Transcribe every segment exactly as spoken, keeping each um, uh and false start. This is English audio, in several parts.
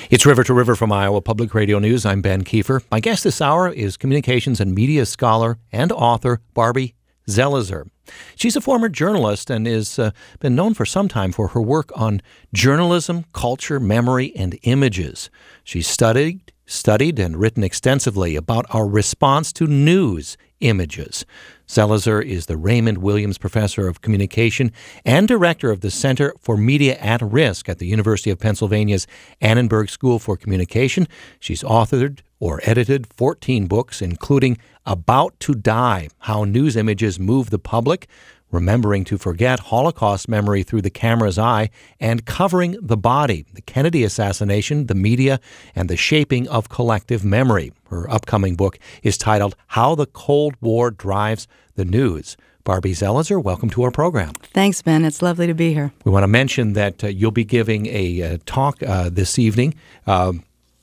It's River to River from Iowa Public Radio News. I'm Ben Kiefer. My guest this hour is communications and media scholar and author Barbie Zelizer. She's a former journalist and has uh, been known for some time for her work on journalism, culture, memory, and images. She's studied, studied and written extensively about our response to news images. Zelizer is the Raymond Williams Professor of Communication and Director of the Center for Media at Risk at the University of Pennsylvania's Annenberg School for Communication. She's authored or edited fourteen books, including About to Die, How News Images Move the Public, Remembering to Forget, Holocaust Memory Through the Camera's Eye, and Covering the Body, the Kennedy Assassination, the Media, and the Shaping of Collective Memory. Her upcoming book is titled How the Cold War Drives the News. Barbie Zelizer, welcome to our program. Thanks, Ben. It's lovely to be here. We want to mention that uh, you'll be giving a uh, talk uh, this evening. Um,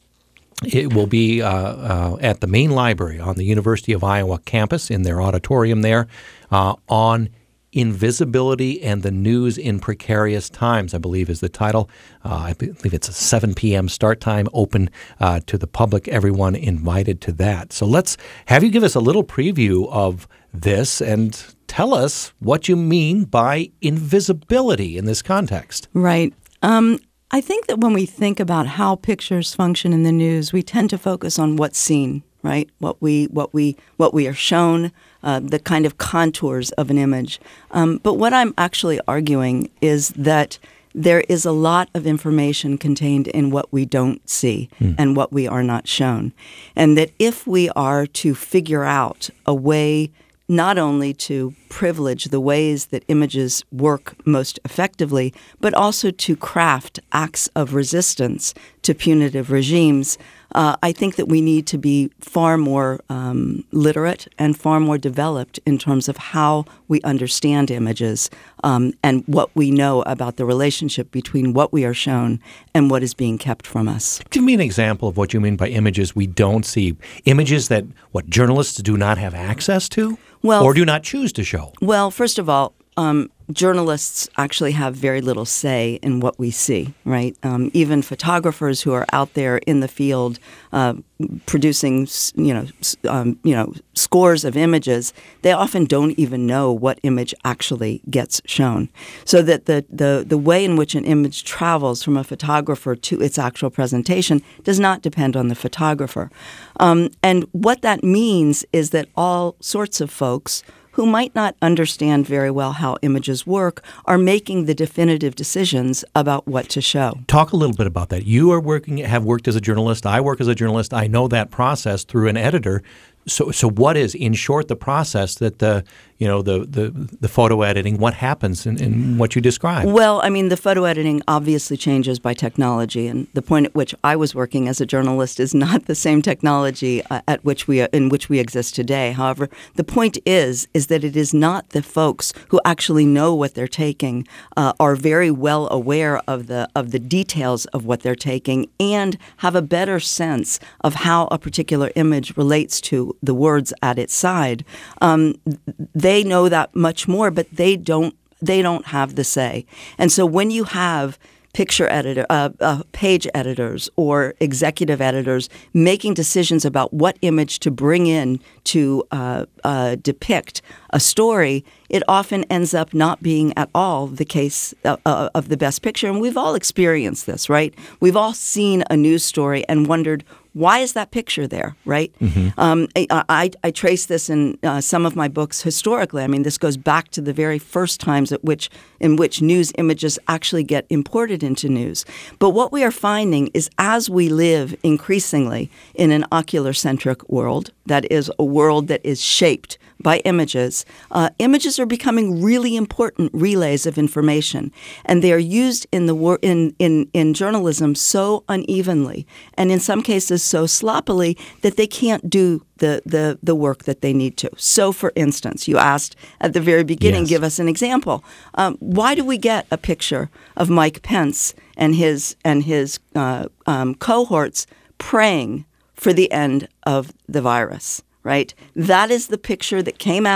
It will be uh, uh, at the main library on the University of Iowa campus in their auditorium there uh, on Invisibility and the News in Precarious Times, I believe is the title. Uh, I believe it's a seven p.m. start time, open uh, to the public, everyone invited to that. So let's have you give us a little preview of this and tell us what you mean by invisibility in this context. Right. Um I think that when we think about how pictures function in the news, we tend to focus on what's seen, right? What we what we what we are shown, uh, the kind of contours of an image. Um, but what I'm actually arguing is that there is a lot of information contained in what we don't see mm. and what we are not shown, and that if we are to figure out a way not only to privilege the ways that images work most effectively, but also to craft acts of resistance to punitive regimes, uh, I think that we need to be far more um, literate and far more developed in terms of how we understand images um, and what we know about the relationship between what we are shown and what is being kept from us. Give me an example of what you mean by images we don't see. Images that, what, journalists do not have access to? Well, or do not choose to show? Well, first of all, um, journalists actually have very little say in what we see, right? Um, even photographers who are out there in the field uh, producing, you know, um, you know, scores of images, they often don't even know what image actually gets shown. So that the the the way in which an image travels from a photographer to its actual presentation does not depend on the photographer. Um, and what that means is that all sorts of folks who might not understand very well how images work are making the definitive decisions about what to show. Talk a little bit about that. You are working, have worked as a journalist. I work as a journalist. I know that process through an editor. So, so what is, in short, the process that the, you know, the the, the photo editing? What happens in, in what you described? Well, I mean, the photo editing obviously changes by technology, and the point at which I was working as a journalist is not the same technology uh, at which we in which we exist today. However, the point is is that it is not the folks who actually know what they're taking uh, are very well aware of the of the details of what they're taking and have a better sense of how a particular image relates to the words at its side. Um, they know that much more, but they don't. They don't have the say. And so when you have picture editor, uh, uh, page editors or executive editors making decisions about what image to bring in to uh, uh, depict a story, it often ends up not being at all the case uh, uh, of the best picture. And we've all experienced this, right? We've all seen a news story and wondered, why is that picture there, right? Mm-hmm. Um, I, I, I trace this in uh, some of my books historically. I mean, this goes back to the very first times at which in which news images actually get imported into news. But what we are finding is as we live increasingly in an ocular-centric world, that is a world that is shaped by images, uh, images are becoming really important relays of information, and they are used in the wor- in, in in journalism so unevenly, and in some cases so sloppily that they can't do the the the work that they need to. So, for instance, you asked at the very beginning, yes. give us an example. Um, why do we get a picture of Mike Pence and his and his uh, um, cohorts praying for the end of the virus? Right? That is the picture that came out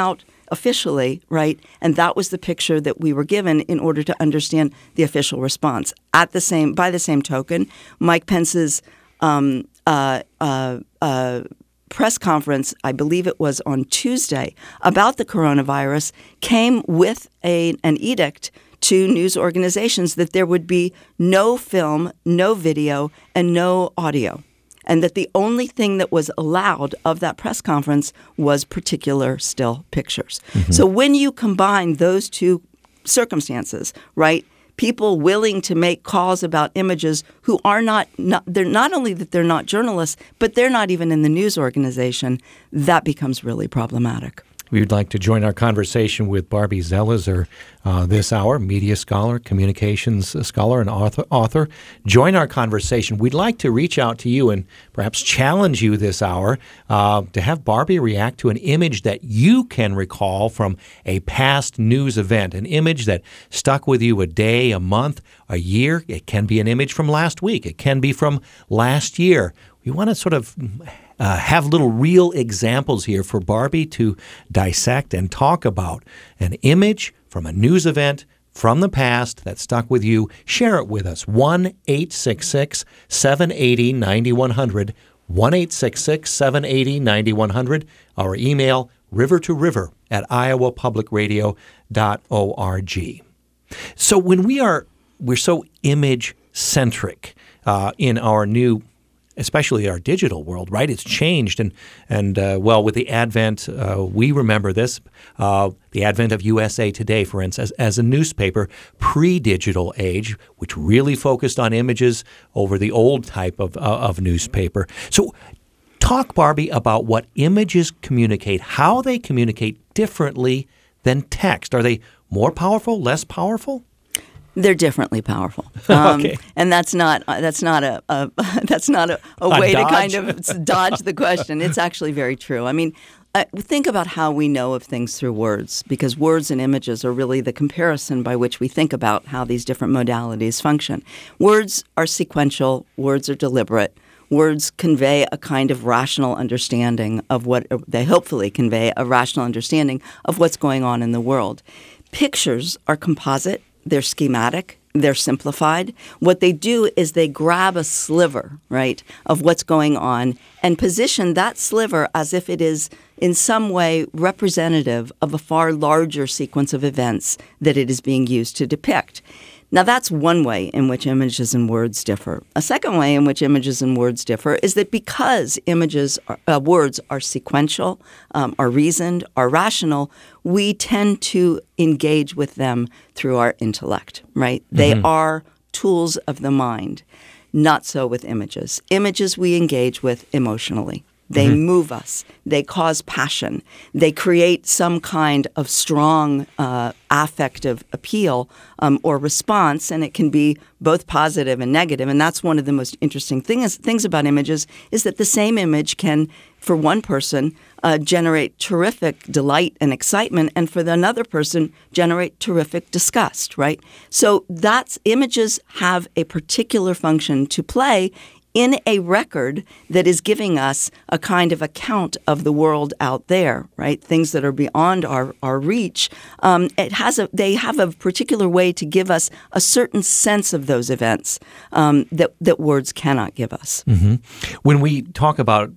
officially, right? And that was the picture that we were given in order to understand the official response. At the same, by the same token, Mike Pence's um, uh, uh, uh, press conference, I believe it was on Tuesday, about the coronavirus, came with a, an edict to news organizations that there would be no film, no video, and no audio, and that the only thing that was allowed of that press conference was particular still pictures. Mm-hmm. So when you combine those two circumstances, right, people willing to make calls about images who are not, not they're not only that they're not journalists, but they're not even in the news organization, that becomes really problematic. We would like to join our conversation with Barbie Zelizer uh, this hour, media scholar, communications scholar, and author, author. Join our conversation. We'd like to reach out to you and perhaps challenge you this hour uh, to have Barbie react to an image that you can recall from a past news event, an image that stuck with you a day, a month, a year. It can be an image from last week. It can be from last year. We want to sort of Uh, have little real examples here for Barbie to dissect and talk about. An image from a news event from the past that stuck with you. Share it with us. one eight six six, seven eight zero, nine one zero zero. one eight six six, seven eight zero, nine one zero zero. Our email, river to river at iowa public radio dot org. So when we are, we're so image-centric uh, in our new especially our digital world, right? It's changed. And, and uh, well, with the advent, uh, we remember this, uh, the advent of U S A Today, for instance, as, as a newspaper pre-digital age, which really focused on images over the old type of, uh, of newspaper. So talk, Barbie, about what images communicate, how they communicate differently than text. Are they more powerful, less powerful? They're differently powerful, um, okay. and that's not uh, that's not a, a that's not a, a way a to kind of dodge the question. It's actually very true. I mean, uh, think about how we know of things through words, because words and images are really the comparison by which we think about how these different modalities function. Words are sequential. Words are deliberate. Words convey a kind of rational understanding of what they hopefully convey a rational understanding of what's going on in the world. Pictures are composite. They're schematic. They're simplified. What they do is they grab a sliver, right, of what's going on and position that sliver as if it is in some way representative of a far larger sequence of events that it is being used to depict. Now, that's one way in which images and words differ. A second way in which images and words differ is that because images, are, uh, words are sequential, um, are reasoned, are rational, we tend to engage with them through our intellect, right? Mm-hmm. They are tools of the mind. Not so with images. Images we engage with emotionally. They mm-hmm. move us. They cause passion. They create some kind of strong uh, affective appeal um, or response, and it can be both positive and negative. And that's one of the most interesting things, things about images is that the same image can, for one person, uh, generate terrific delight and excitement, and for the another person, generate terrific disgust, right? So that's images have a particular function to play in a record that is giving us a kind of account of the world out there, right? Things that are beyond our, our reach. Um, it has a, they have a particular way to give us a certain sense of those events um, that, that words cannot give us. Mm-hmm. When we talk about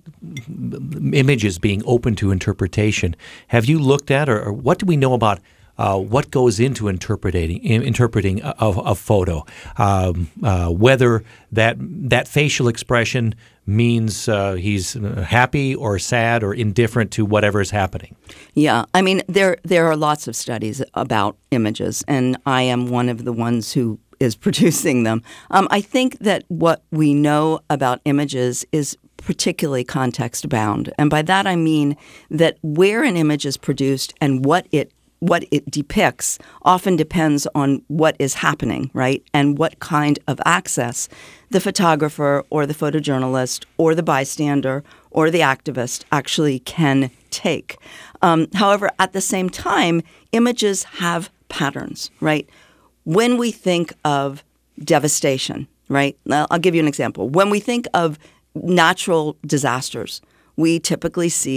images being open to interpretation, have you looked at or, or what do we know about Uh, what goes into interpreting interpreting a, a photo? Um, uh, whether that that facial expression means uh, he's happy or sad or indifferent to whatever is happening. Yeah, I mean there there are lots of studies about images, and I am one of the ones who is producing them. Um, I think that what we know about images is particularly context bound, and by that I mean that where an image is produced and what it what it depicts often depends on what is happening, right? And what kind of access the photographer or the photojournalist or the bystander or the activist actually can take. Um, however, at the same time, images have patterns, right? When we think of devastation, right? I'll give you an example. When we think of natural disasters, we typically see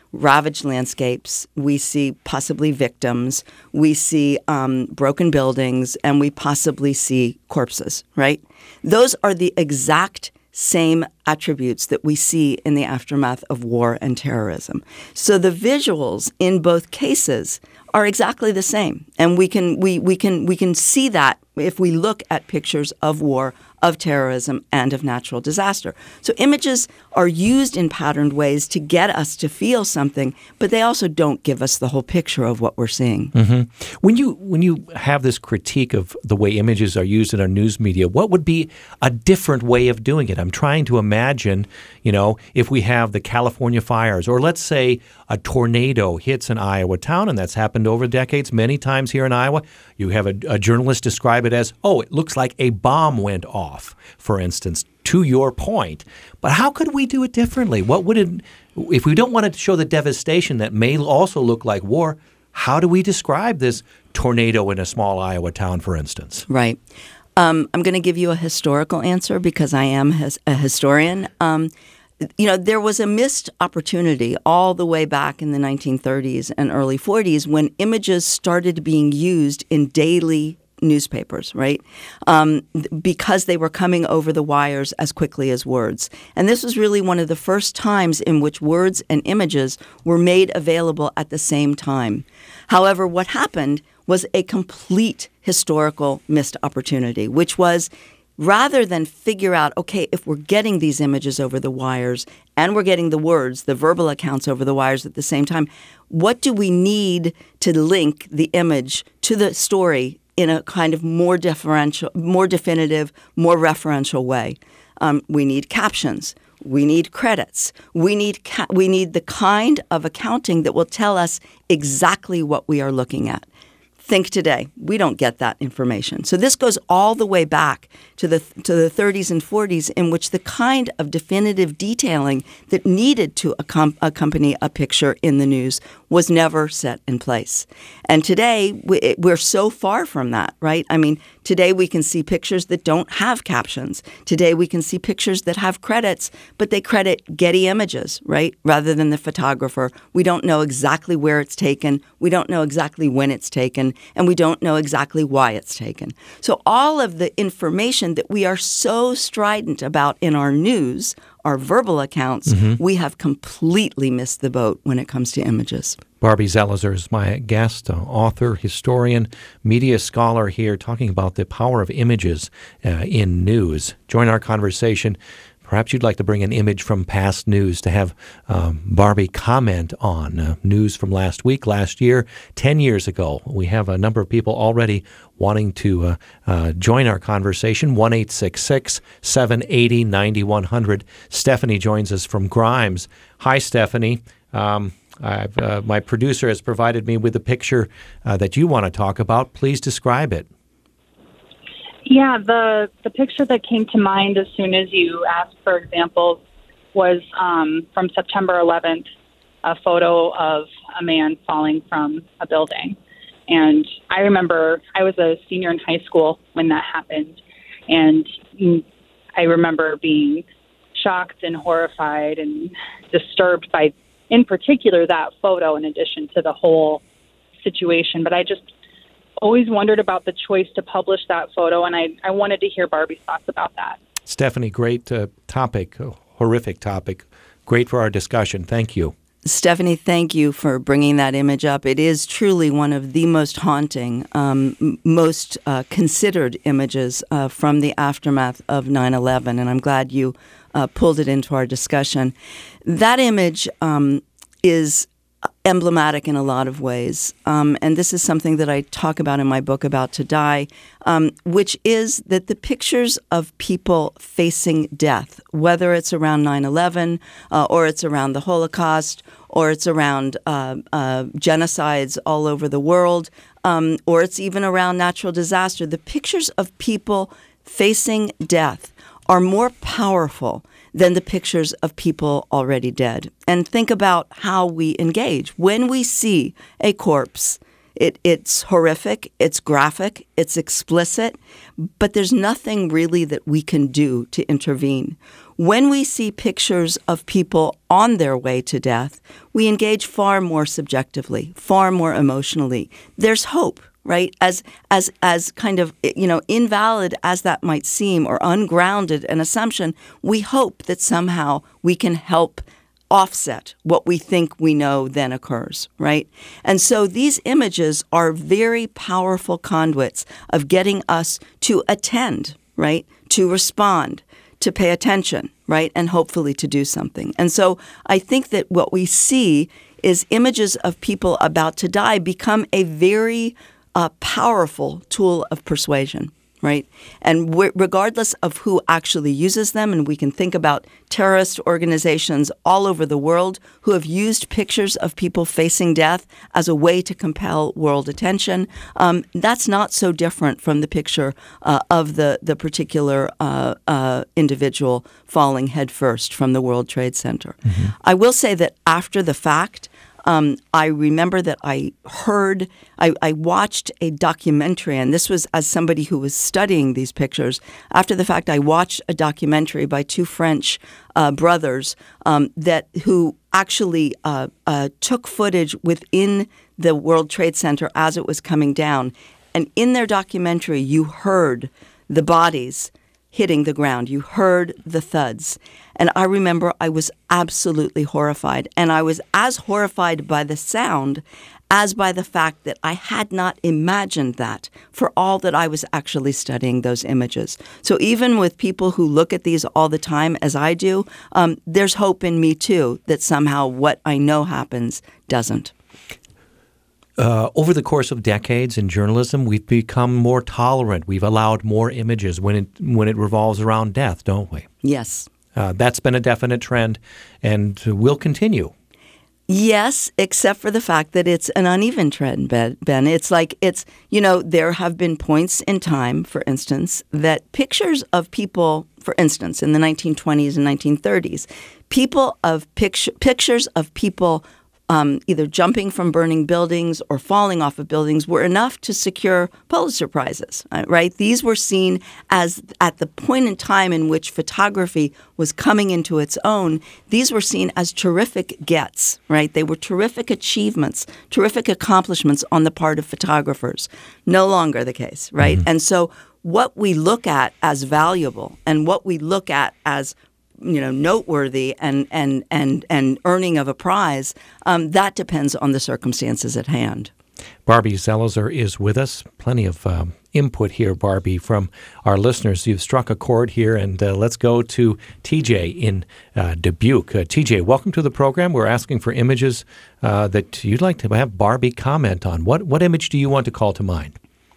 ravaged landscapes, we see possibly victims, we see um, broken buildings, and we possibly see corpses, right? Those are the exact same attributes that we see in the aftermath of war and terrorism. So the visuals in both cases are exactly the same. And we can we, we can we can see that if we look at pictures of war, of terrorism, and of natural disaster. So images are used in patterned ways to get us to feel something, but they also don't give us the whole picture of what we're seeing. Mm-hmm. When you when you have this critique of the way images are used in our news media, what would be a different way of doing it? I'm trying to imagine, you know, if we have the California fires, or let's say a tornado hits an Iowa town, and that's happened over decades many times here in Iowa. You have a, a journalist describe it as, oh, it looks like a bomb went off, for instance, to your point. But how could we do it differently? What would it, if we don't want to show the devastation that may also look like war, how do we describe this tornado in a small Iowa town, for instance? Right. Um, I'm going to give you a historical answer because I am his, a historian. Um, you know, there was a missed opportunity all the way back in the nineteen thirties and early forties when images started being used in daily newspapers, right? Um, because they were coming over the wires as quickly as words. And this was really one of the first times in which words and images were made available at the same time. However, what happened was a complete historical missed opportunity, which was rather than figure out, okay, if we're getting these images over the wires and we're getting the words, the verbal accounts over the wires at the same time, what do we need to link the image to the story in a kind of more differential, more definitive, more referential way? Um, we need captions. We need credits. We need ca- we need the kind of accounting that will tell us exactly what we are looking at. Think today. We don't get that information. So this goes all the way back to the to the thirties and forties, in which the kind of definitive detailing that needed to accom- accompany a picture in the news was never set in place. And today, we, we're so far from that, right? I mean, today we can see pictures that don't have captions. Today we can see pictures that have credits, but they credit Getty Images, right, rather than the photographer. We don't know exactly where it's taken. We don't know exactly when it's taken. And we don't know exactly why it's taken. So all of the information that we are so strident about in our news, our verbal accounts, mm-hmm. we have completely missed the boat when it comes to images. Barbie Zelizer is my guest, uh, author, historian, media scholar here, talking about the power of images uh, in news. Join our conversation. Perhaps you'd like to bring an image from past news to have um, Barbie comment on uh, news from last week, last year, ten years ago. We have a number of people already wanting to uh, uh, join our conversation. one eight six six, seven eight zero, nine one zero zero. Stephanie joins us from Grimes. Hi, Stephanie. Um, I've, uh, my producer has provided me with a picture uh, that you want to talk about. Please describe it. Yeah, the, the picture that came to mind as soon as you asked for examples was um, from September eleventh, a photo of a man falling from a building. And I remember I was a senior in high school when that happened. And I remember being shocked and horrified and disturbed by, in particular, that photo in addition to the whole situation. But I just always wondered about the choice to publish that photo, and I, I wanted to hear Barbie's thoughts about that. Stephanie, great uh, topic, uh, horrific topic. Great for our discussion. Thank you. Stephanie, thank you for bringing that image up. It is truly one of the most haunting, um, m- most uh, considered images uh, from the aftermath of nine eleven, and I'm glad you uh, pulled it into our discussion. That image um, is emblematic in a lot of ways. Um, and this is something that I talk about in my book, About to Die, um, which is that the pictures of people facing death, whether it's around nine eleven uh, or it's around the Holocaust or it's around uh, uh, genocides all over the world, um, or it's even around natural disaster, the pictures of people facing death are more powerful than the pictures of people already dead. And think about how we engage. When we see a corpse, It, it's horrific, it's graphic, it's explicit, but there's nothing really that we can do to intervene. When we see pictures of people on their way to death, we engage far more subjectively, far more emotionally. There's hope, right? As as as kind of, you know, invalid as that might seem or ungrounded an assumption, we hope that somehow we can help offset what we think we know then occurs, right? And so these images are very powerful conduits of getting us to attend, right? To respond, to pay attention, right? And hopefully to do something. And so I think that what we see is images of people about to die become a very uh, powerful tool of persuasion, right? And w- regardless of who actually uses them, and we can think about terrorist organizations all over the world who have used pictures of people facing death as a way to compel world attention, um, that's not so different from the picture uh, of the, the particular uh, uh, individual falling headfirst from the World Trade Center. Mm-hmm. I will say that after the fact, Um, I remember that I heard, I, I watched a documentary, and this was as somebody who was studying these pictures. After the fact, I watched a documentary by two French uh, brothers um, that who actually uh, uh, took footage within the World Trade Center as it was coming down. And in their documentary, you heard the bodies hitting the ground. You heard the thuds. And I remember I was absolutely horrified. And I was as horrified by the sound as by the fact that I had not imagined that for all that I was actually studying those images. So even with people who look at these all the time, as I do, um, there's hope in me too that somehow what I know happens doesn't. Uh, over the course of decades in journalism, we've become more tolerant. We've allowed more images when it when it revolves around death, don't we? Yes. Uh, that's been a definite trend and will continue. Yes, except for the fact that it's an uneven trend, Ben. It's like it's, you know, there have been points in time, for instance, that pictures of people, for instance, in the nineteen twenties and nineteen thirties, people of picture, pictures of people Um, either jumping from burning buildings or falling off of buildings were enough to secure Pulitzer Prizes, right? These were seen as, at the point in time in which photography was coming into its own, these were seen as terrific gets, right? They were terrific achievements, terrific accomplishments on the part of photographers. No longer the case, right? Mm-hmm. And so what we look at as valuable and what we look at as you know, noteworthy and and and and earning of a prize, um, that depends on the circumstances at hand. Barbie Zelizer is with us. Plenty of um, input here, Barbie, from our listeners. You've struck a chord here, and uh, let's go to T J in uh, Dubuque. Uh, T J, welcome to the program. We're asking for images uh, that you'd like to have Barbie comment on. What what image do you want to call to mind?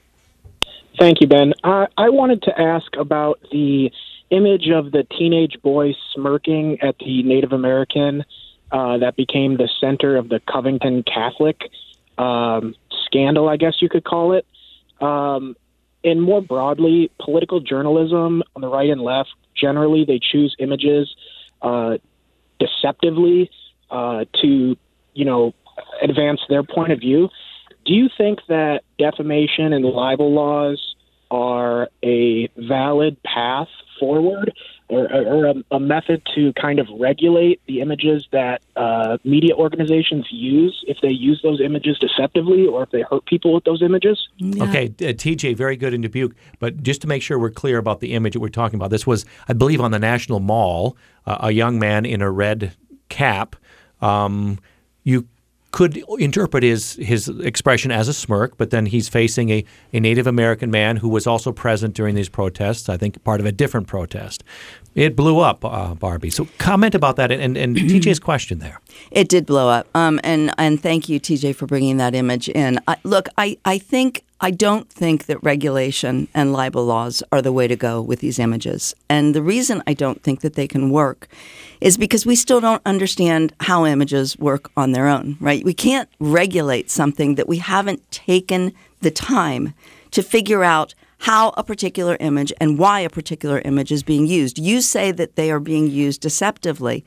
Thank you, Ben. Uh, I wanted to ask about the image of the teenage boy smirking at the Native American uh, that became the center of the Covington Catholic um, scandal, I guess you could call it. Um, and more broadly, political journalism on the right and left, generally they choose images uh, deceptively uh, to, you know, advance their point of view. Do you think that defamation and libel laws are a valid path forward or, or a, a method to kind of regulate the images that uh, media organizations use if they use those images deceptively or if they hurt people with those images? Yeah. Okay, uh, T J, very good in Dubuque. But just to make sure we're clear about the image that we're talking about, this was, I believe, on the National Mall, uh, a young man in a red cap. Um, you could interpret his his expression as a smirk, but then he's facing a, a Native American man who was also present during these protests, I think part of a different protest. It blew up, uh, Barbie. So comment about that and, and T J's question there. It did blow up. Um, and, and thank you, T J, for bringing that image in. I, look, I, I think I don't think that regulation and libel laws are the way to go with these images. And the reason I don't think that they can work is because we still don't understand how images work on their own, right? We can't regulate something that we haven't taken the time to figure out how a particular image and why a particular image is being used. You say that they are being used deceptively.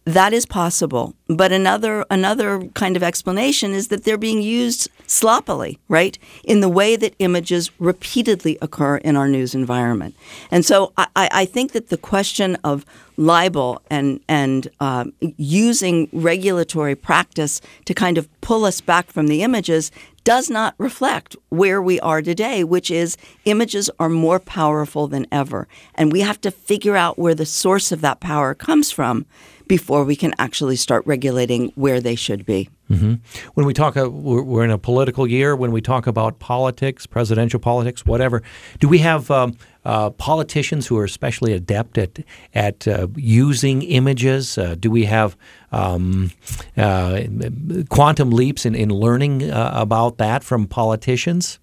that is possible. But another another kind of explanation is that they're being used sloppily, right, in the way that images repeatedly occur in our news environment. And so I, I think that the question of libel and and uh, using regulatory practice to kind of pull us back from the images does not reflect where we are today, which is images are more powerful than ever. And we have to figure out where the source of that power comes from before we can actually start regulating where they should be. Mm-hmm. When we talk, uh, we're, we're in a political year, when we talk about politics, presidential politics, whatever, do we have um, uh, politicians who are especially adept at at uh, using images? Uh, do we have um, uh, quantum leaps in, in learning uh, about that from politicians?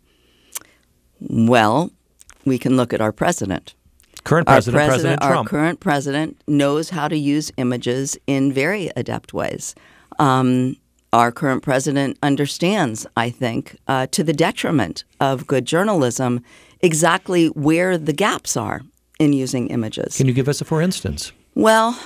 Well, we can look at our president. Current president, our president, president Trump. Our current president knows how to use images in very adept ways. Um, our current president understands, I think, uh, to the detriment of good journalism, exactly where the gaps are in using images. Can you give us a for instance? Well,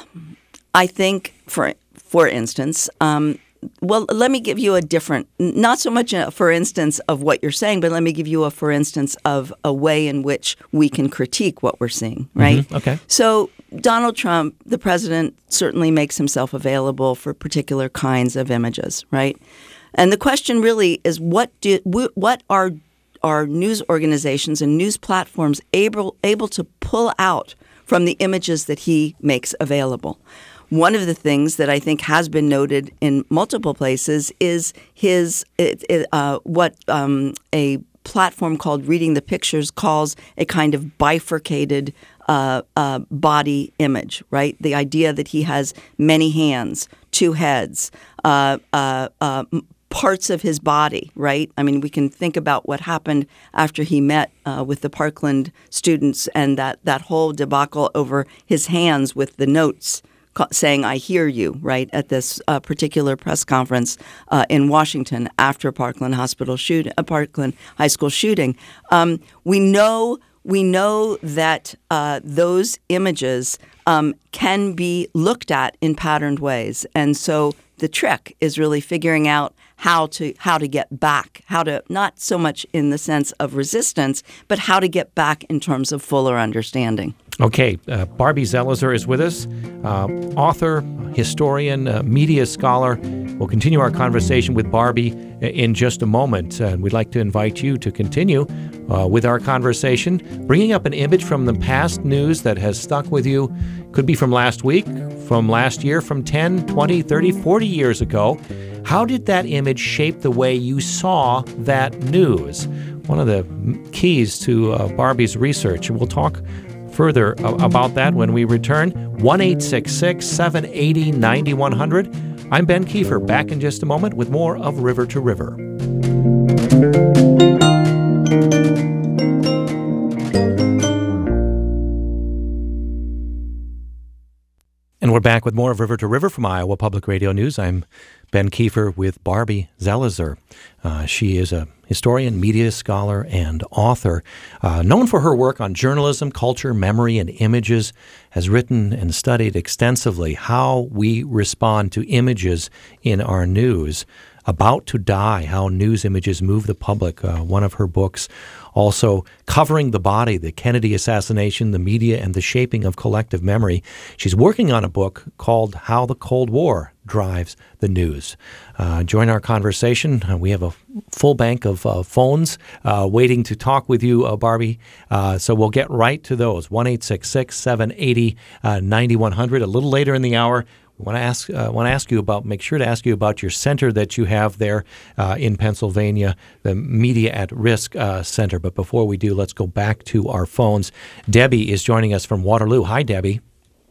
I think, for for instance, um, well, let me give you a different, not so much a for instance of what you're saying, but let me give you a for instance of a way in which we can critique what we're seeing, right? Mm-hmm. Okay. So Donald Trump, the president, certainly makes himself available for particular kinds of images, right? And the question really is, what do what are are news organizations and news platforms able able to pull out from the images that he makes available? One of the things that I think has been noted in multiple places is his it, it, uh, what um, a platform called Reading the Pictures calls a kind of bifurcated uh, uh, body image, right? The idea that he has many hands, two heads, uh, uh, uh, parts of his body, right? I mean, we can think about what happened after he met uh, with the Parkland students and that, that whole debacle over his hands with the notes saying, I hear you, right, at this uh, particular press conference uh, in Washington after Parkland Hospital shoot, uh, Parkland High School shooting. Um, we know we know that uh, those images um, can be looked at in patterned ways. And so the trick is really figuring out how to how to get back, how to not so much in the sense of resistance, but how to get back in terms of fuller understanding. Okay, uh, Barbie Zelizer is with us, uh, author, historian, uh, media scholar. We'll continue our conversation with Barbie in just a moment. And uh, we'd like to invite you to continue uh, with our conversation, bringing up an image from the past news that has stuck with you. Could be from last week, from last year, from ten, twenty, thirty, forty years ago. How did that image shape the way you saw that news? One of the keys to uh, Barbie's research. We'll talk further about that when we return. one eight six six, seven eight zero, nine one zero zero. I'm Ben Kiefer, back in just a moment with more of River to River. And we're back with more of River to River from Iowa Public Radio News. I'm Ben Kiefer with Barbie Zelizer. Uh, she is a historian, media scholar, and author. Uh, known for her work on journalism, culture, memory, and images, has written and studied extensively how we respond to images in our news. About to Die, How News Images Move the Public, uh, one of her books. Also, Covering the Body, the Kennedy Assassination, the Media, and the Shaping of Collective Memory. She's working on a book called How the Cold War Drives the News. Uh, join our conversation. Uh, we have a full bank of uh, phones uh, waiting to talk with you, uh, Barbie. Uh, so we'll get right to those. one eight six six, seven eight zero, nine one zero zero. A little later in the hour, I want to ask, uh, want to ask you about, make sure to ask you about your center that you have there uh, in Pennsylvania, the Media at Risk uh, Center. But before we do, let's go back to our phones. Debbie is joining us from Waterloo. Hi, Debbie.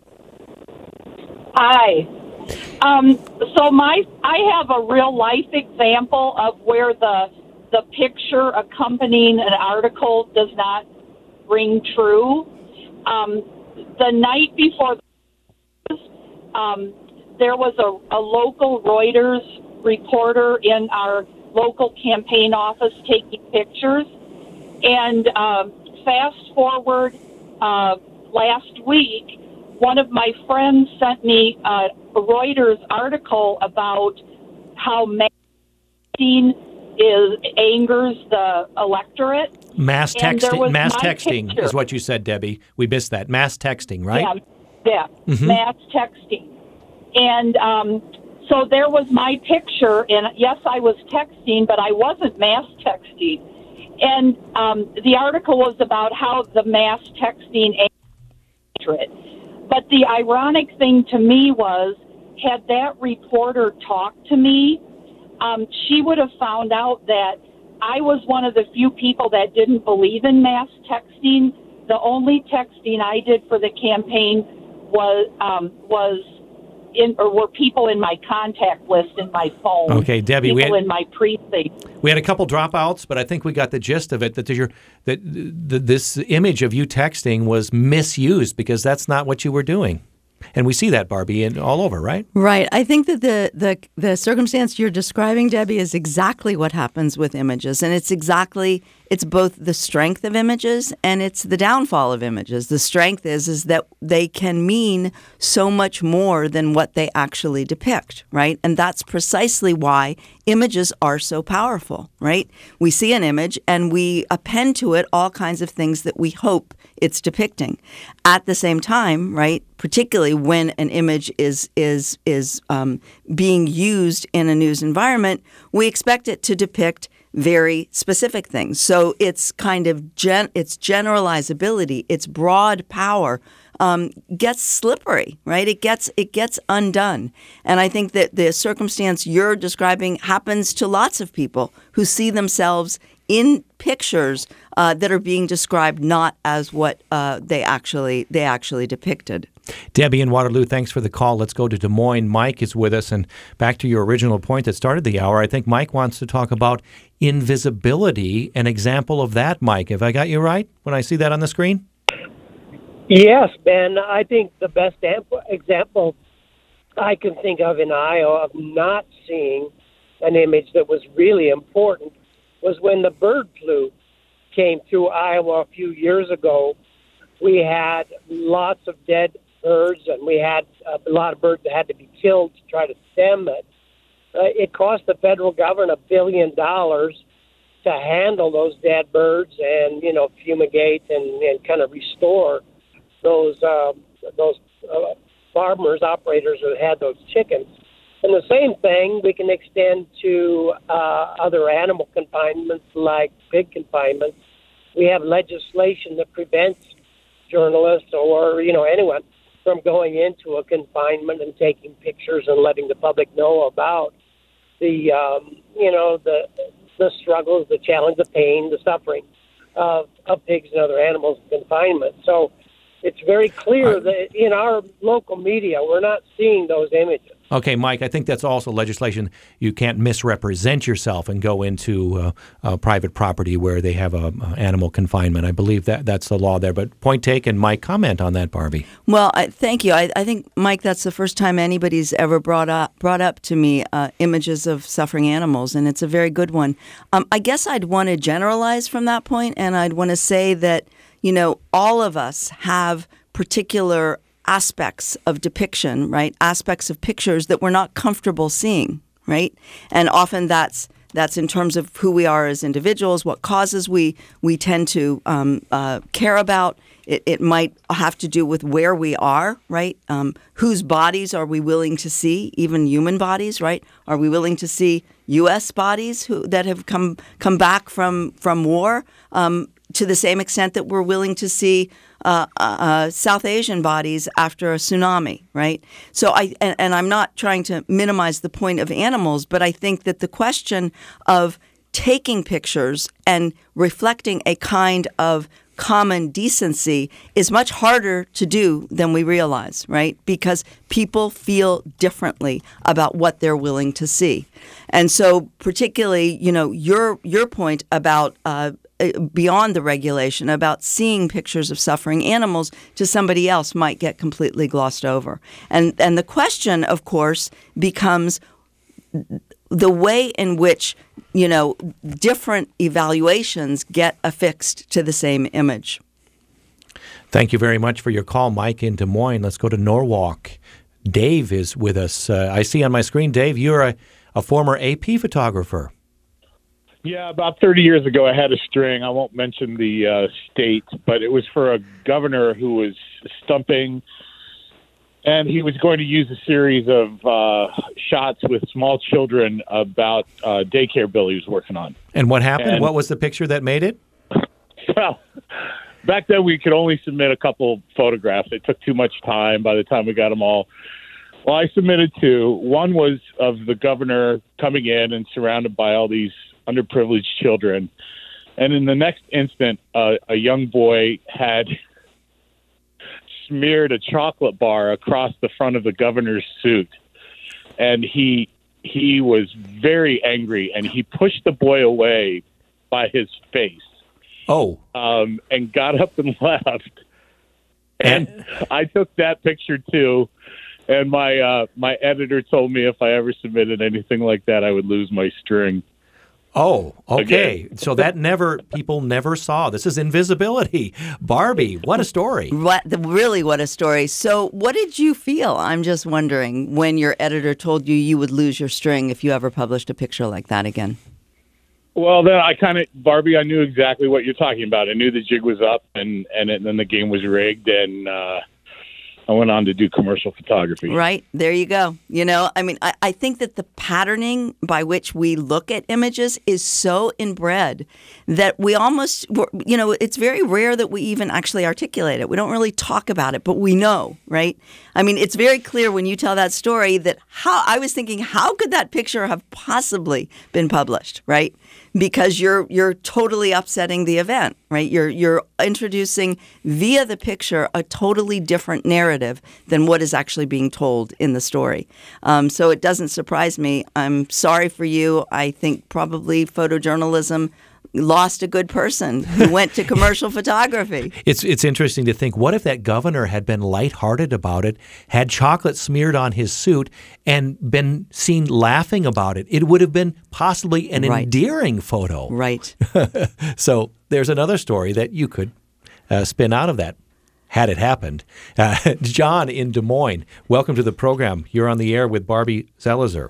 Hi. Um, so my, I have a real life example of where the the picture accompanying an article does not ring true. Um, the night before. Um, there was a, a local Reuters reporter in our local campaign office taking pictures. And uh, fast forward uh, last week, one of my friends sent me a Reuters article about how mass texting is angers the electorate. Mass And there texting, was mass my texting picture. is what you said, Debbie. We missed that. Mass texting, right? Yeah, yeah, Mhm. mass texting. And um, so there was my picture, and yes, I was texting, but I wasn't mass texting. And um, the article was about how the mass texting angers it. But the ironic thing to me was, had that reporter talked to me, um, she would have found out that I was one of the few people that didn't believe in mass texting. The only texting I did for the campaign was um, was in or were people in my contact list in my phone. Okay, Debbie, people we had, in my precinct. we had a couple dropouts, but I think we got the gist of it. That your that the, this image of you texting was misused because that's not what you were doing. And we see that, Barbie, in, all over, right? Right. I think that the, the the circumstance you're describing, Debbie, is exactly what happens with images. And it's exactly, it's both the strength of images and it's the downfall of images. The strength is, is that they can mean so much more than what they actually depict, right? And that's precisely why images are so powerful, right? We see an image and we append to it all kinds of things that we hope it's depicting. At the same time, right, particularly when an image is is is um, being used in a news environment, we expect it to depict very specific things. So it's kind of gen- its generalizability, its broad power um, gets slippery, right? It gets it gets undone. And I think that the circumstance you're describing happens to lots of people who see themselves in pictures uh, that are being described not as what uh, they actually they actually depicted. Debbie in Waterloo, thanks for the call. Let's go to Des Moines. Mike is with us. And back to your original point that started the hour, I think Mike wants to talk about invisibility, an example of that, Mike. Have I got you right when I see that on the screen? Yes, Ben. I think the best amp- example I can think of in Iowa of not seeing an image that was really important was when the bird flu came through Iowa a few years ago. We had lots of dead birds, and we had a lot of birds that had to be killed to try to stem it. Uh, it cost the federal government a billion dollars to handle those dead birds and, you know, fumigate and, and kind of restore those uh, those uh, farmers, operators who had those chickens. And the same thing we can extend to uh, other animal confinements like pig confinement. We have legislation that prevents journalists or, you know, anyone from going into a confinement and taking pictures and letting the public know about the, um, you know, the the struggles, the challenge, the pain, the suffering of, of pigs and other animals in confinement. So it's very clear that in our local media, we're not seeing those images. Okay, Mike, I think that's also legislation. You can't misrepresent yourself and go into uh, uh, private property where they have a, a animal confinement. I believe that that's the law there. But point taken, Mike, comment on that, Barbie. Well, I, thank you. I, I think, Mike, that's the first time anybody's ever brought up brought up to me uh, images of suffering animals, and it's a very good one. Um, I guess I'd want to generalize from that point, and I'd want to say that, you know, all of us have particular aspects of depiction, right? Aspects of pictures that we're not comfortable seeing, right? And often that's that's in terms of who we are as individuals, what causes we we tend to um, uh, care about. It, it might have to do with where we are, right? Um, whose bodies are we willing to see, even human bodies, right? Are we willing to see U S bodies who that have come come back from from war um, to the same extent that we're willing to see Uh, uh, South Asian bodies after a tsunami, right? So I and, and I'm not trying to minimize the point of animals, but I think that the question of taking pictures and reflecting a kind of common decency is much harder to do than we realize, right? Because people feel differently about what they're willing to see. And so particularly, you know, your your point about uh, beyond the regulation about seeing pictures of suffering animals to somebody else might get completely glossed over. And and the question, of course, becomes the way in which, you know, different evaluations get affixed to the same image. Thank you very much for your call, Mike in Des Moines. Let's go to Norwalk. Dave is with us. Uh, I see on my screen, Dave, you're a, a former A P photographer. Yeah, about thirty years ago, I had a string. I won't mention the uh, state, but it was for a governor who was stumping, and he was going to use a series of uh, shots with small children about a daycare bill he was working on. And what happened? And, what was the picture that made it? Well, back then we could only submit a couple photographs. It took too much time by the time we got them all. Well, I submitted two. One was of the governor coming in and surrounded by all these underprivileged children. And in the next instant, uh, a young boy had smeared a chocolate bar across the front of the governor's suit. And he he was very angry, and he pushed the boy away by his face. Oh. Um, and got up and left. And, and I took that picture too. And my uh, my editor told me if I ever submitted anything like that, I would lose my string. Oh, okay. Again. So that never, people never saw. This is invisibility. Barbie, what a story. What, really, what a story. So what did you feel, I'm just wondering, when your editor told you you would lose your string if you ever published a picture like that again? Well, then I kind of, Barbie, I knew exactly what you're talking about. I knew the jig was up, and, and, it, and then the game was rigged, and uh, I went on to do commercial photography. Right. There you go. You know, I mean, I, I think that the patterning by which we look at images is so inbred that we almost, you know, it's very rare that we even actually articulate it. We don't really talk about it, but we know, right? I mean, it's very clear when you tell that story that how, I was thinking, how could that picture have possibly been published, right? Because you're you're totally upsetting the event, right? You're you're introducing via the picture a totally different narrative than what is actually being told in the story. Um, so it doesn't surprise me. I'm sorry for you. I think probably photojournalism lost a good person who went to commercial photography. It's it's interesting to think, what if that governor had been lighthearted about it, had chocolate smeared on his suit, and been seen laughing about it? It would have been possibly an Right. endearing photo. Right. So there's another story that you could uh, spin out of that, had it happened. Uh, John in Des Moines, welcome to the program. You're on the air with Barbie Zelizer.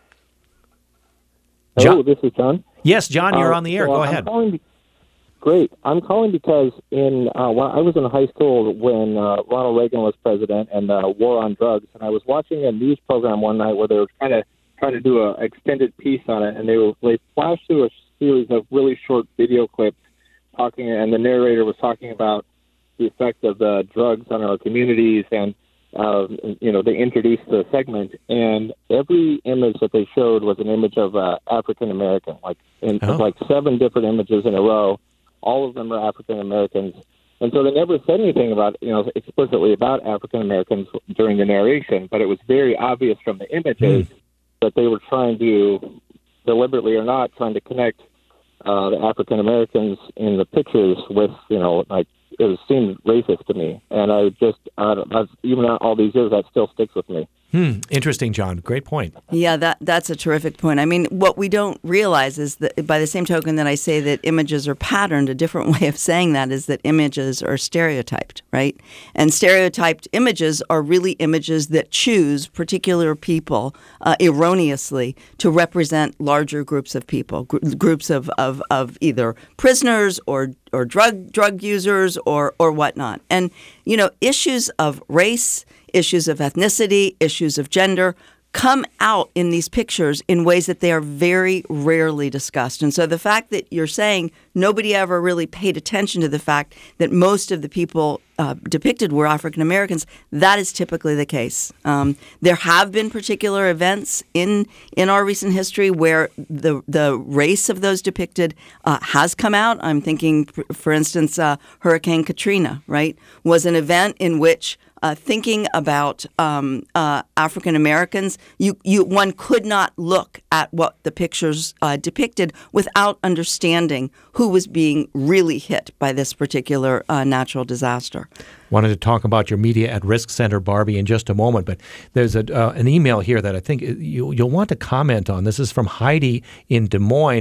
Hello, this is John. Yes, John, you're Uh, on the air. well, Go I'm ahead. calling be- Great. I'm calling because in uh, when I was in high school when uh, Ronald Reagan was president and the war on drugs, and I was watching a news program one night where they were kind of trying to do an extended piece on it, and they were they flashed through a series of really short video clips talking, and the narrator was talking about the effect of the drugs on our communities, and uh, you know they introduced the segment, and every image that they showed was an image of uh, African American, like in Oh. like seven different images in a row. All of them are African Americans, and so they never said anything about you know explicitly about African Americans during the narration, but it was very obvious from the images mm. that they were trying to, deliberately or not, trying to connect uh, the African Americans in the pictures with you know like it was, seemed racist to me, and I just uh, I, even all these years that still sticks with me. Hmm. Interesting, John. Great point. Yeah, that that's a terrific point. I mean, what we don't realize is that by the same token that I say that images are patterned, a different way of saying that is that images are stereotyped, right? And stereotyped images are really images that choose particular people uh, erroneously to represent larger groups of people, gr- groups of, of, of either prisoners or or drug drug users or or whatnot. And, you know, issues of race, issues of ethnicity, issues of gender come out in these pictures in ways that they are very rarely discussed. And so the fact that you're saying nobody ever really paid attention to the fact that most of the people uh, depicted were African Americans, that is typically the case. Um, there have been particular events in in our recent history where the the race of those depicted uh, has come out. I'm thinking, for instance, uh, Hurricane Katrina, right, was an event in which Uh, thinking about um, uh, African Americans, you, you one could not look at what the pictures uh, depicted without understanding who was being really hit by this particular uh, natural disaster. Wanted to talk about your Media at Risk Center, Barbie, in just a moment, but there's a, uh, an email here that I think you, you'll want to comment on. This is from Heidi in Des Moines.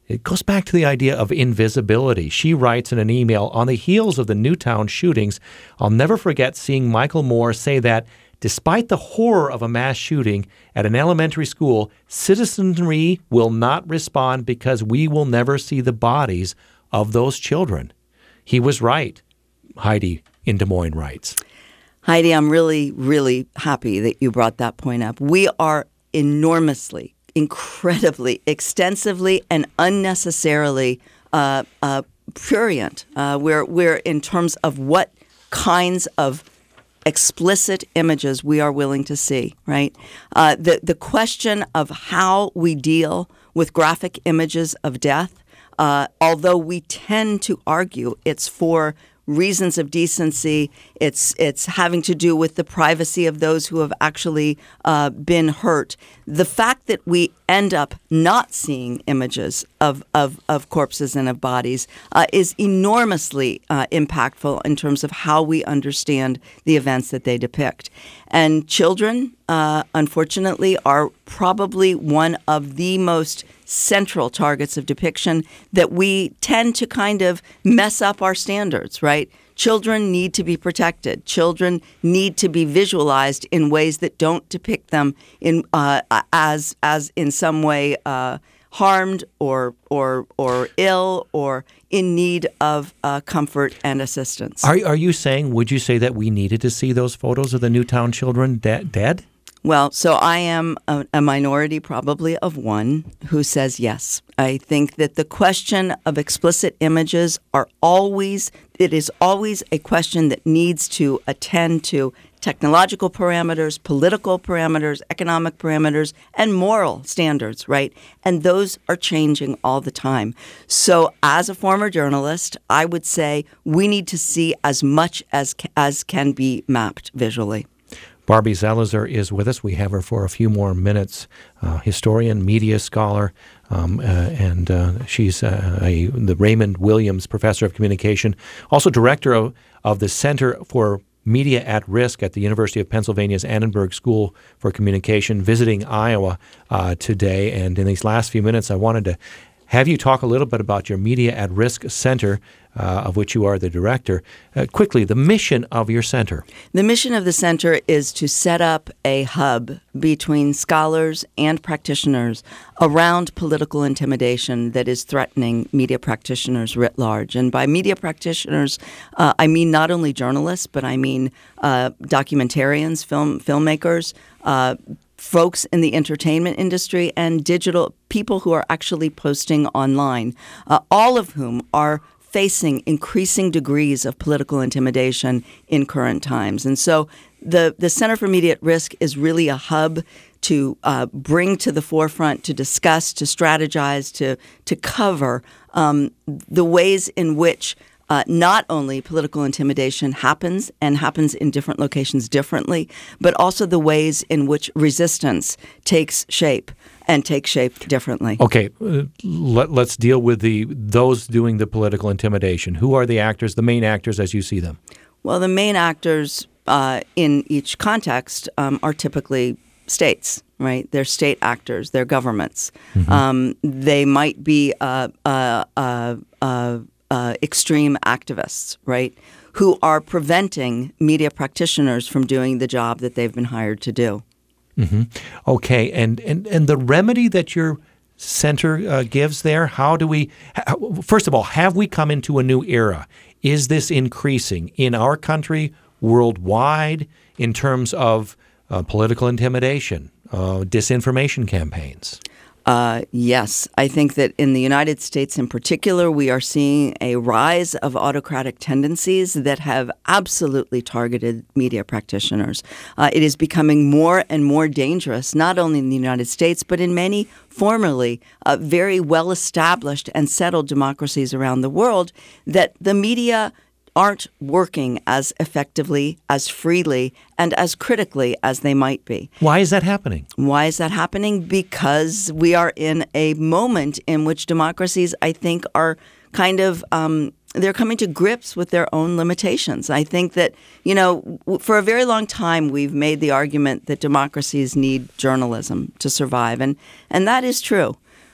It goes back to the idea of invisibility. She writes in an email, on the heels of the Newtown shootings, I'll never forget seeing Michael Moore say that despite the horror of a mass shooting at an elementary school, citizenry will not respond because we will never see the bodies of those children. He was right, Heidi in Des Moines writes. Heidi, I'm really, really happy that you brought that point up. We are enormously, incredibly, extensively, and unnecessarily uh, uh, prurient. Uh, we're, we're in terms of what kinds of explicit images we are willing to see, right? Uh, the, the question of how we deal with graphic images of death, uh, although we tend to argue it's for reasons of decency, it's it's having to do with the privacy of those who have actually uh, been hurt. The fact that we end up not seeing images of, of, of corpses and of bodies uh, is enormously uh, impactful in terms of how we understand the events that they depict. And children, uh, unfortunately, are probably one of the most central targets of depiction that we tend to kind of mess up our standards, right? Children need to be protected. Children need to be visualized in ways that don't depict them in uh, as as in some way uh, harmed or or or ill or in need of uh, comfort and assistance. Are are you saying? Would you say that we needed to see those photos of the Newtown children de- dead? Well, so I am a, a minority probably of one who says yes. I think that the question of explicit images are always, it is always a question that needs to attend to technological parameters, political parameters, economic parameters, and moral standards, right? And those are changing all the time. So as a former journalist, I would say we need to see as much as as can be mapped visually. Barbie Zelizer is with us. We have her for a few more minutes. Uh, historian, media scholar, um, uh, and uh, she's uh, a, the Raymond Williams Professor of Communication, also director of, of the Center for Media at Risk at the University of Pennsylvania's Annenberg School for Communication, visiting Iowa uh, today. And in these last few minutes, I wanted to have you talk a little bit about your Media at Risk Center, uh, of which you are the director. Uh, quickly, the mission of your center. The mission of the center is to set up a hub between scholars and practitioners around political intimidation that is threatening media practitioners writ large. And by media practitioners, uh, I mean not only journalists, but I mean uh, documentarians, film filmmakers, uh, folks in the entertainment industry, and digital people who are actually posting online, uh, all of whom are facing increasing degrees of political intimidation in current times. And so the, the Center for Media at Risk is really a hub to uh, bring to the forefront, to discuss, to strategize, to, to cover um, the ways in which Uh, not only political intimidation happens and happens in different locations differently, but also the ways in which resistance takes shape and takes shape differently. Okay, uh, let, let's deal with the those doing the political intimidation. Who are the actors, the main actors as you see them? Well, the main actors uh, in each context um, are typically states, right? They're state actors, they're governments. Mm-hmm. Um, they might be uh, uh, uh, uh, Uh, extreme activists, right, who are preventing media practitioners from doing the job that they've been hired to do. Mm-hmm. Okay, and, and, and the remedy that your center uh, gives there, how do we, how, first of all, have we come into a new era? Is this increasing in our country, worldwide, in terms of uh, political intimidation, uh, disinformation campaigns? Uh, yes, I think that in the United States in particular, we are seeing a rise of autocratic tendencies that have absolutely targeted media practitioners. Uh, it is becoming more and more dangerous, not only in the United States, but in many formerly uh, very well-established and settled democracies around the world, that the media aren't working as effectively, as freely, and as critically as they might be. Why is that happening? Why is that happening? Because we are in a moment in which democracies, I think, are kind of um, they're coming to grips with their own limitations. I think that, you know, for a very long time, we've made the argument that democracies need journalism to survive, and and that is true.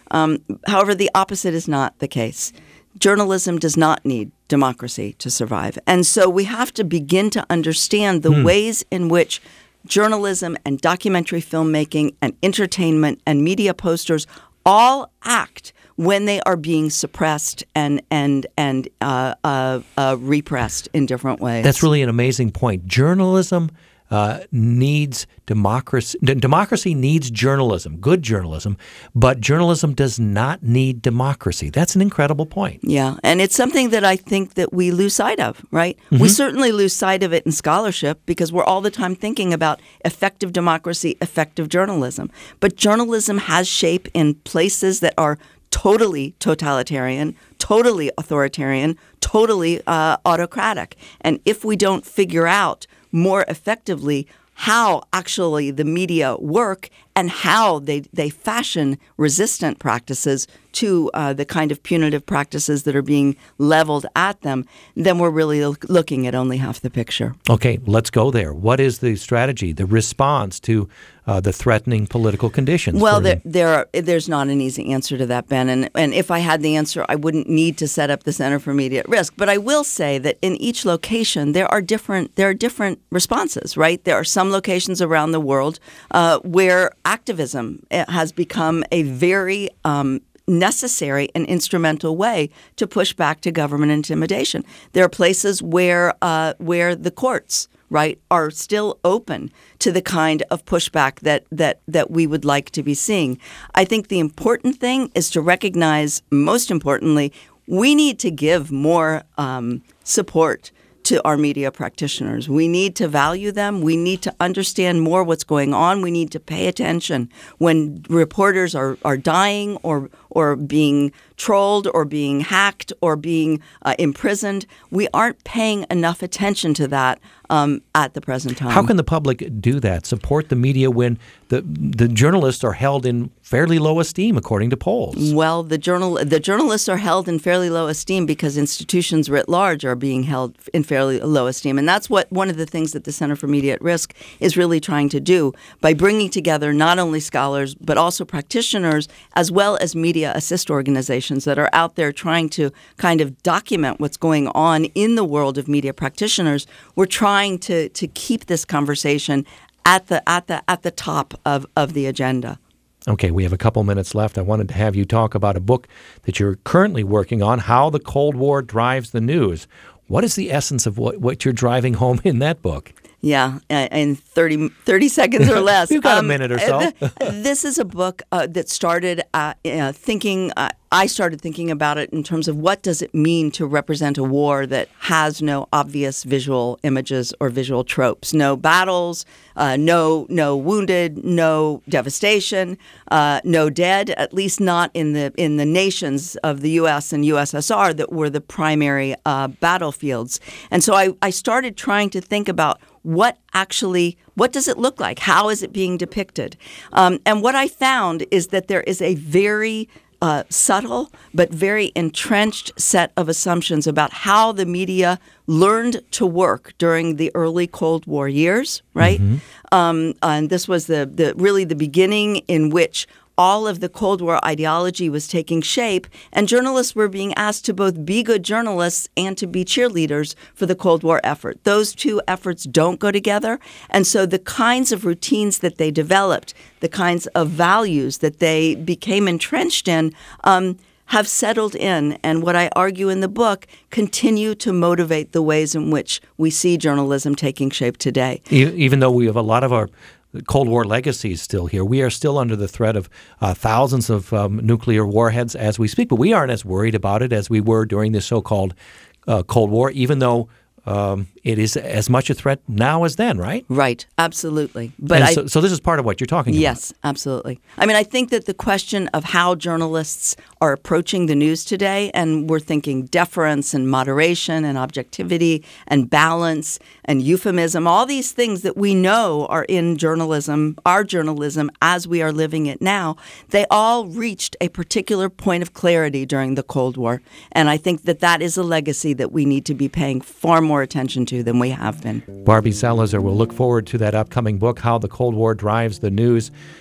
Um, however, the opposite is not the case. Journalism does not need democracy to survive. And so we have to begin to understand the Hmm. ways in which journalism and documentary filmmaking and entertainment and media posters all act when they are being suppressed and and and uh, uh, uh, repressed in different ways. That's really an amazing point. Journalism uh, needs democracy. D- democracy needs journalism, good journalism, but journalism does not need democracy. That's an incredible point. Yeah, and it's something that I think that we lose sight of, right? Mm-hmm. We certainly lose sight of it in scholarship because we're all the time thinking about effective democracy, effective journalism. But journalism has shape in places that are totally totalitarian, totally authoritarian, totally uh, autocratic. And if we don't figure out more effectively how actually the media work and how they, they fashion resistant practices to uh, the kind of punitive practices that are being leveled at them, then we're really l- looking at only half the picture. Okay, let's go there. What is the strategy, the response to uh, the threatening political conditions? Well, for- there, there are, there's not an easy answer to that, Ben. And, and if I had the answer, I wouldn't need to set up the Center for Media at Risk. But I will say that in each location, there are different there are different responses, right? There are some locations around the world uh, where activism has become a very um, necessary and instrumental way to push back to government intimidation. There are places where uh, where the courts, right, are still open to the kind of pushback that that that we would like to be seeing. I think the important thing is to recognize, most importantly, we need to give more um, support to our media practitioners. We need to value them. We need to understand more what's going on. We need to pay attention when reporters are, are dying or or being trolled or being hacked or being uh, imprisoned. We aren't paying enough attention to that um, at the present time. How can the public do that, support the media when the the journalists are held in fairly low esteem, according to polls? Well, the journal the journalists are held in fairly low esteem because institutions writ large are being held in fairly low esteem. And that's what one of the things that the Center for Media at Risk is really trying to do by bringing together not only scholars but also practitioners as well as media assist organizations that are out there trying to kind of document what's going on in the world of media practitioners. We're trying to to keep this conversation at the at the at the top of, of the agenda. Okay, we have a couple minutes left. I wanted to have you talk about a book that you're currently working on, How the Cold War Drives the News. What is the essence of what, what you're driving home in that book? Yeah, uh, in thirty, thirty seconds or less. You've got um, a minute or so. This is a book uh, that started uh, uh, thinking, uh, I started thinking about it in terms of what does it mean to represent a war that has no obvious visual images or visual tropes, no battles, uh, no no wounded, no devastation, uh, no dead, at least not in the in the nations of the U S and U S S R that were the primary uh, battlefields. And so I, I started trying to think about what actually, what does it look like? How is it being depicted? Um, and what I found is that there is a very uh, subtle but very entrenched set of assumptions about how the media learned to work during the early Cold War years, right? Mm-hmm. Um, and this was the, the really the beginning in which all of the Cold War ideology was taking shape, and journalists were being asked to both be good journalists and to be cheerleaders for the Cold War effort. Those two efforts don't go together, and so the kinds of routines that they developed, the kinds of values that they became entrenched in, um, have settled in, and what I argue in the book continue to motivate the ways in which we see journalism taking shape today. Even though we have a lot of our Cold War legacy is still here. We are still under the threat of uh, thousands of um, nuclear warheads as we speak, but we aren't as worried about it as we were during the so-called uh, Cold War, even though um, it is as much a threat now as then, right? Right, absolutely. But I, so, so this is part of what you're talking yes, about. Yes, absolutely. I mean, I think that the question of how journalists are approaching the news today, and we're thinking deference and moderation and objectivity and balance and euphemism, all these things that we know are in journalism, our journalism as we are living it now, they all reached a particular point of clarity during the Cold War. And I think that that is a legacy that we need to be paying far more attention to than we have been. Barbie Zelizer will look forward to that upcoming book, How the Cold War Drives the News.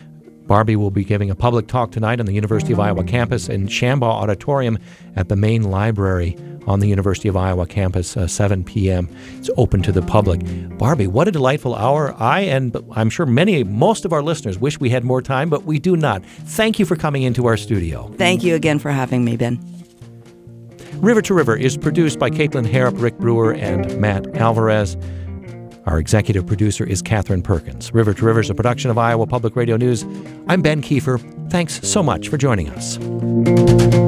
Barbie will be giving a public talk tonight on the University of Iowa campus in Shambaugh Auditorium at the main library on the University of Iowa campus, uh, seven p.m. It's open to the public. Barbie, what a delightful hour. I and I'm sure many, most of our listeners wish we had more time, but we do not. Thank you for coming into our studio. Thank you again for having me, Ben. River to River is produced by Caitlin Harrop, Rick Brewer, and Matt Alvarez. Our executive producer is Catherine Perkins. River to River is a production of Iowa Public Radio News. I'm Ben Kiefer. Thanks so much for joining us.